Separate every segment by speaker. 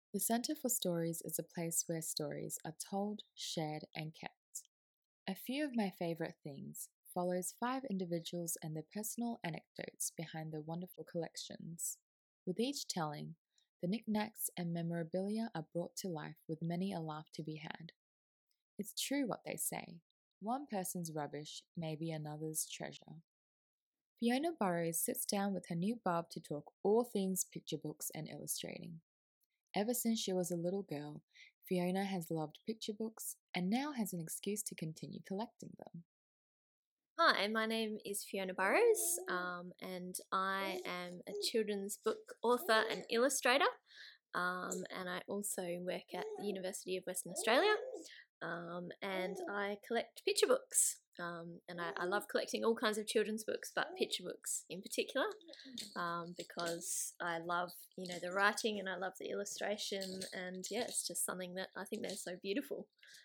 Speaker 1: The Centre for Stories is a place where stories are told, shared, and kept. A few of my favourite things follows 5 individuals and their personal anecdotes behind their wonderful collections. With each telling, the knickknacks and memorabilia are brought to life with many a laugh to be had. It's true what they say. One person's rubbish may be another's treasure. Fiona Burrows sits down with her new bub to talk all things picture books and illustrating. Ever since she was a little girl, Fiona has loved picture books and now has an excuse to continue collecting them.
Speaker 2: Hi, my name is Fiona Burrows, and I am a children's book author and illustrator, and I also work at the University of Western Australia, and I collect picture books. And I love collecting all kinds of children's books, but picture books in particular, because I love, the writing and I love the illustration, and yeah, it's just something that I think they're so beautiful.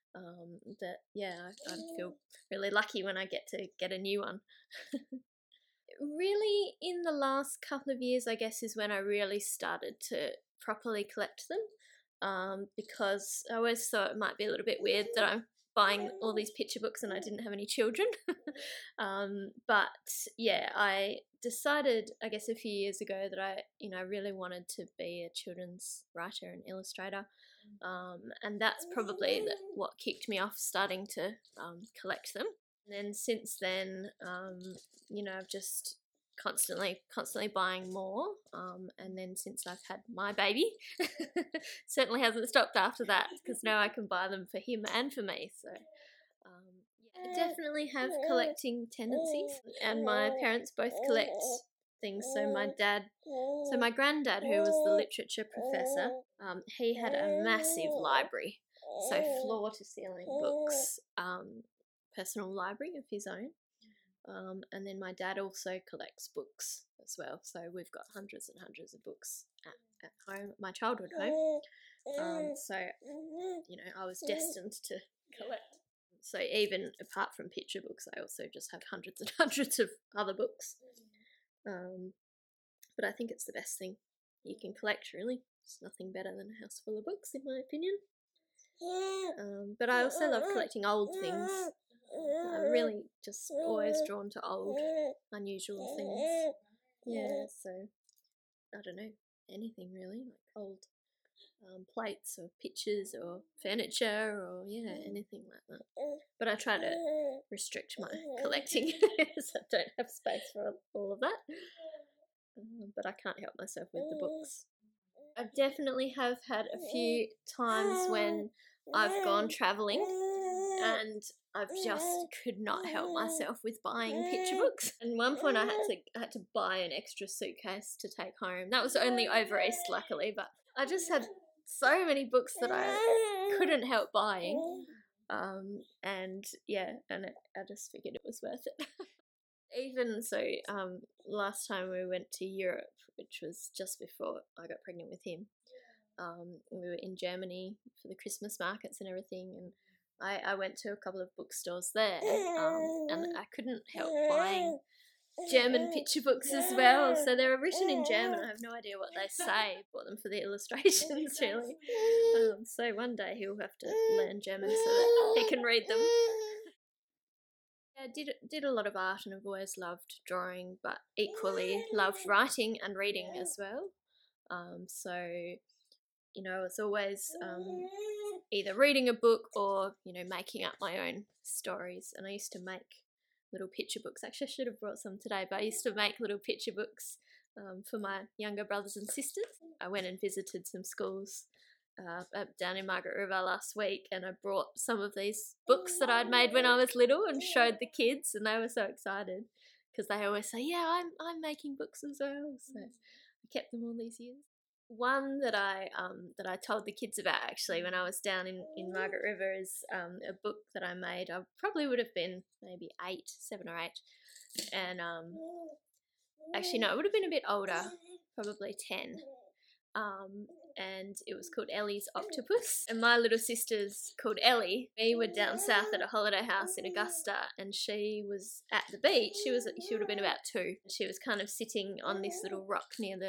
Speaker 2: I feel really lucky when I get to get a new one. Really, in the last couple of years, I guess, is when I really started to properly collect them, because I always thought it might be a little bit weird that I'm buying all these picture books and I didn't have any children. But yeah, I decided, I guess, a few years ago that I really wanted to be a children's writer and illustrator. And that's probably what kicked me off starting to collect them. And then since then, I've just constantly buying more. And then since I've had my baby, certainly hasn't stopped after that, because now I can buy them for him and for me. So I definitely have collecting tendencies, and my parents both collect things. So my granddad, who was the literature professor, he had a massive library, so floor to ceiling books, personal library of his own. And then my dad also collects books as well, so we've got hundreds and hundreds of books at home, my childhood home. So I was destined to collect. So even apart from picture books, I also just have hundreds and hundreds of other books. But I think it's the best thing you can collect, really. There's nothing better than a house full of books, in my opinion. But I also love collecting old things. I'm really just always drawn to old, unusual things. Yeah, so I don't know, anything really, like old plates or pictures or furniture or anything like that. But I try to restrict my collecting, so I don't have space for all of that. But I can't help myself with the books. I definitely have had a few times when I've gone travelling and I've just could not help myself with buying picture books. And one point I had to buy an extra suitcase to take home. That was only over East, luckily, but I just had so many books that I couldn't help buying. I just figured it was worth it. Even so, last time we went to Europe, which was just before I got pregnant with him, we were in Germany for the Christmas markets and everything, and I went to a couple of bookstores there, and I couldn't help buying German picture books as well. So they were written in German. I have no idea what they say. I bought them for the illustrations, really. So one day he'll have to learn German so that he can read them. I did a lot of art, and I've always loved drawing, but equally loved writing and reading as well. I was always either reading a book or making up my own stories. And I used to make little picture books. Actually, I should have brought some today, but I used to make little picture books for my younger brothers and sisters. I went and visited some schools down in Margaret River last week, and I brought some of these books that I'd made when I was little and showed the kids, and they were so excited because they always say, "Yeah, I'm making books as well." So I kept them all these years. One that I told the kids about actually when I was down in Margaret River is a book that I made. I probably would have been maybe 7 or 8, and actually no, it would have been a bit older, probably 10. And it was called Ellie's Octopus. And my little sister's called Ellie. We were down south at a holiday house in Augusta, and she was at the beach. She would have been about 2. She was kind of sitting on this little rock near the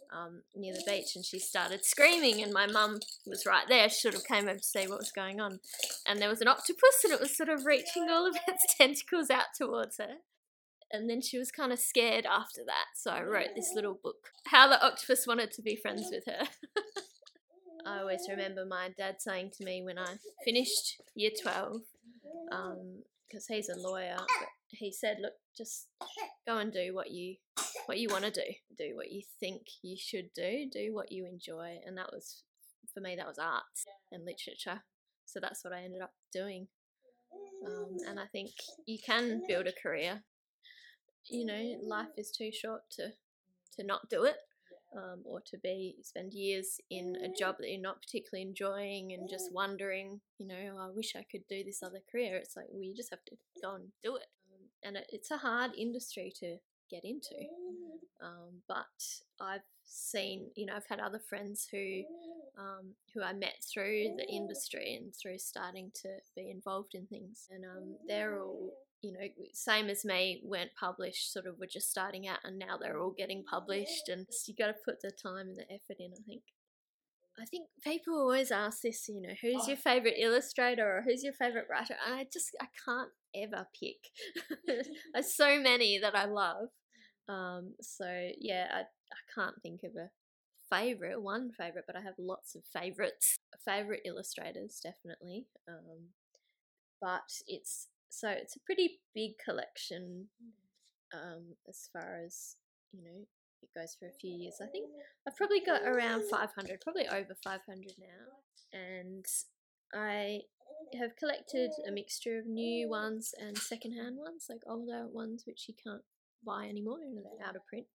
Speaker 2: near the beach, and she started screaming, and my mum was right there. She sort of came over to see what was going on, and there was an octopus, and it was sort of reaching all of its tentacles out towards her. And then she was kind of scared after that, so I wrote this little book, How the Octopus Wanted to Be Friends with Her. I always remember my dad saying to me when I finished year 12, because he's a lawyer, but he said, look, just go and do what you want to do what you think you should do what you enjoy. And that was, for me, that was art and literature. So that's what I ended up doing. And I think you can build a career. You know, life is too short to not do it. Or to spend years in a job that you're not particularly enjoying and just wondering, you know, I wish I could do this other career. It's like, well, you just have to go and do it. And it's a hard industry to get into. But I've seen, you know, I've had other friends who I met through the industry and through starting to be involved in things. And they're all, you know, same as me, weren't published, sort of were just starting out, and now they're all getting published. And you got to put the time and the effort in, I think. I think people always ask this, you know, who's your favourite illustrator or who's your favourite writer? And I can't ever pick. There's so many that I love. So yeah, I can't think of one favourite, but I have lots of favourites. Favourite illustrators, definitely. But it's a pretty big collection, as far as, you know, it goes for a few years. I think I've probably got around 500, probably over 500 now. And I have collected a mixture of new ones and secondhand ones, like older ones which you can't buy anymore, you know, they're out of print.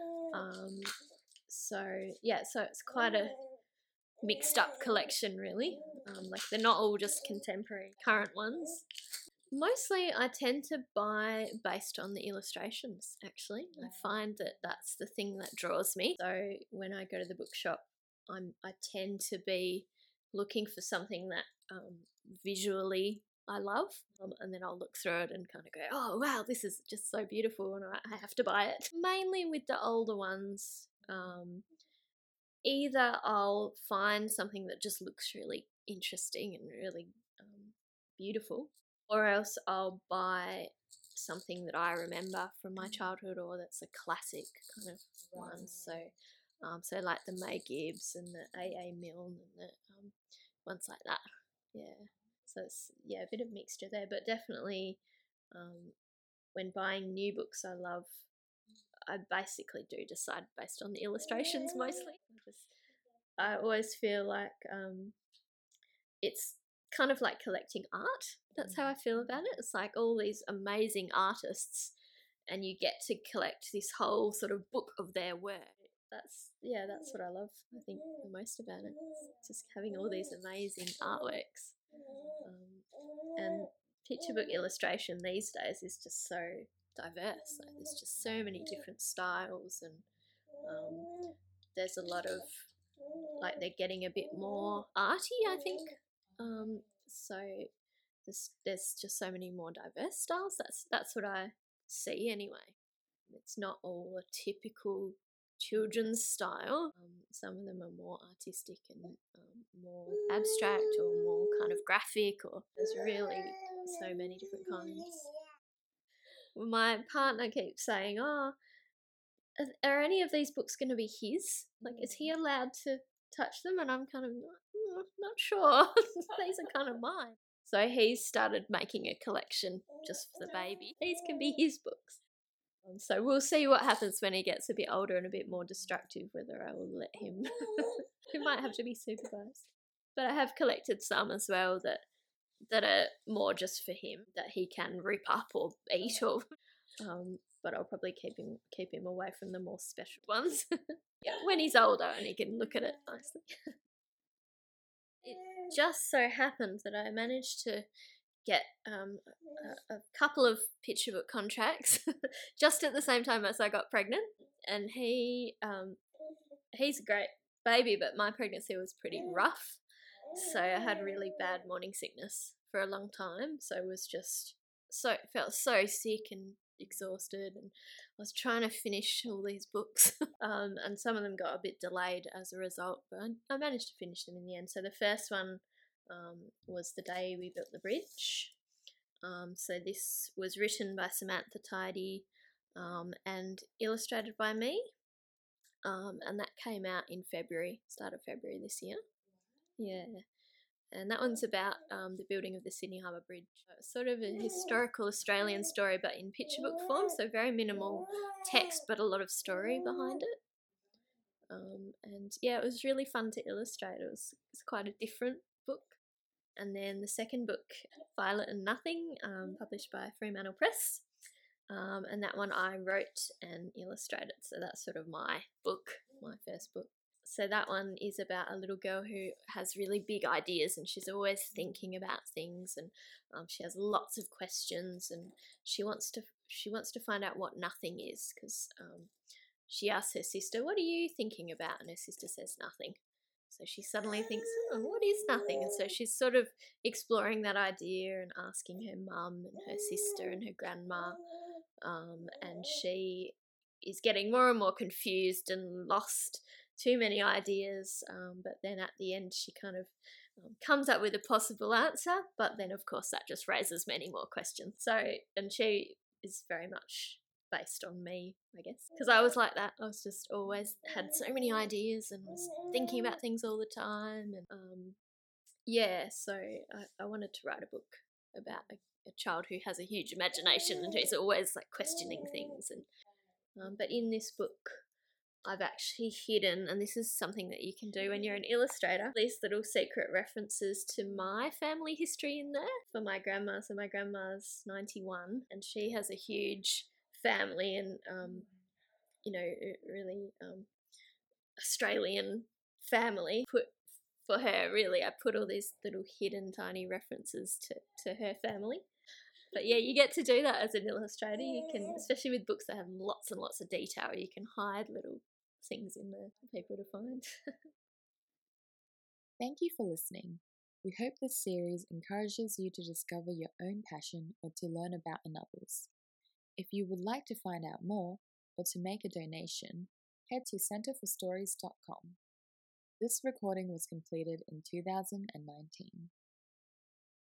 Speaker 2: So it's quite a mixed up collection, really. Like they're not all just contemporary current ones. Mostly I tend to buy based on the illustrations, actually. I find that that's the thing that draws me. So when I go to the bookshop, I tend to be looking for something that visually I love, and then I'll look through it and kind of go, oh wow, this is just so beautiful, and I have to buy it. Mainly with the older ones, either I'll find something that just looks really interesting and really beautiful, or else I'll buy something that I remember from my childhood, or that's a classic kind of one. So like the May Gibbs and the A.A. Milne and the ones like that. Yeah. So it's a bit of mixture there, but definitely when buying new books, I basically do decide based on the illustrations mostly. I always feel like it's kind of like collecting art. That's how I feel about it. It's like all these amazing artists, and you get to collect this whole sort of book of their work. That's what I love, I think, the most about it. It's just having all these amazing artworks. And picture book illustration these days is just so diverse. Like there's just so many different styles, and there's a lot of, like, they're getting a bit more arty, I think. So there's just so many more diverse styles. That's what I see anyway. It's not all a typical children's style. Some of them are more artistic and more abstract or more kind of graphic, or there's really so many different kinds. My partner keeps saying, oh, are any of these books going to be his? Like, is he allowed to touch them? And I'm kind of not sure. These are kind of mine. So he's started making a collection just for the baby. These can be his books. So we'll see what happens when he gets a bit older and a bit more destructive, whether I will let him. He might have to be supervised. But I have collected some as well that are more just for him, that he can rip up or eat, or but I'll probably keep him away from the more special ones. Yeah, when he's older and he can look at it nicely. It just so happened that I managed to get a couple of picture book contracts just at the same time as I got pregnant. And he's a great baby, but my pregnancy was pretty rough. So I had really bad morning sickness for a long time. So it was just felt so sick and exhausted, and I was trying to finish all these books, and some of them got a bit delayed as a result, but I managed to finish them in the end. So the first one was The Day We Built the Bridge. So this was written by Samantha Tidy and illustrated by me, and that came out in February, start of February this year. Yeah. And that one's about the building of the Sydney Harbour Bridge. Sort of a historical Australian story, but in picture book form, so very minimal text, but a lot of story behind it. And yeah, it was really fun to illustrate. It's quite a different book. And then the second book, Violet and Nothing, published by Fremantle Press. And that one I wrote and illustrated, so that's sort of my book, my first book. So that one is about a little girl who has really big ideas, and she's always thinking about things, and she has lots of questions, and she wants to find out what nothing is, because she asks her sister, "What are you thinking about?" And her sister says nothing. So she suddenly thinks, "Oh, what is nothing?" And so she's sort of exploring that idea and asking her mum and her sister and her grandma, and she is getting more and more confused and lost. Too many ideas, but then at the end she kind of comes up with a possible answer, but then of course that just raises many more questions. So, and she is very much based on me, I guess, because I was like that. I was just always had so many ideas and was thinking about things all the time, and yeah, so I wanted to write a book about a child who has a huge imagination and who's always like questioning things, and but in this book I've actually hidden, and this is something that you can do when you're an illustrator, these little secret references to my family history in there for my grandma. So my grandma's 91 and she has a huge family, and really Australian family. For her, really, I put all these little hidden tiny references to her family. But yeah, you get to do that as an illustrator. You can, especially with books that have lots and lots of detail, you can hide little things in there for people to find.
Speaker 1: Thank you for listening. We hope this series encourages you to discover your own passion or to learn about another's. If you would like to find out more or to make a donation, head to centreforstories.com. This recording was completed in 2019.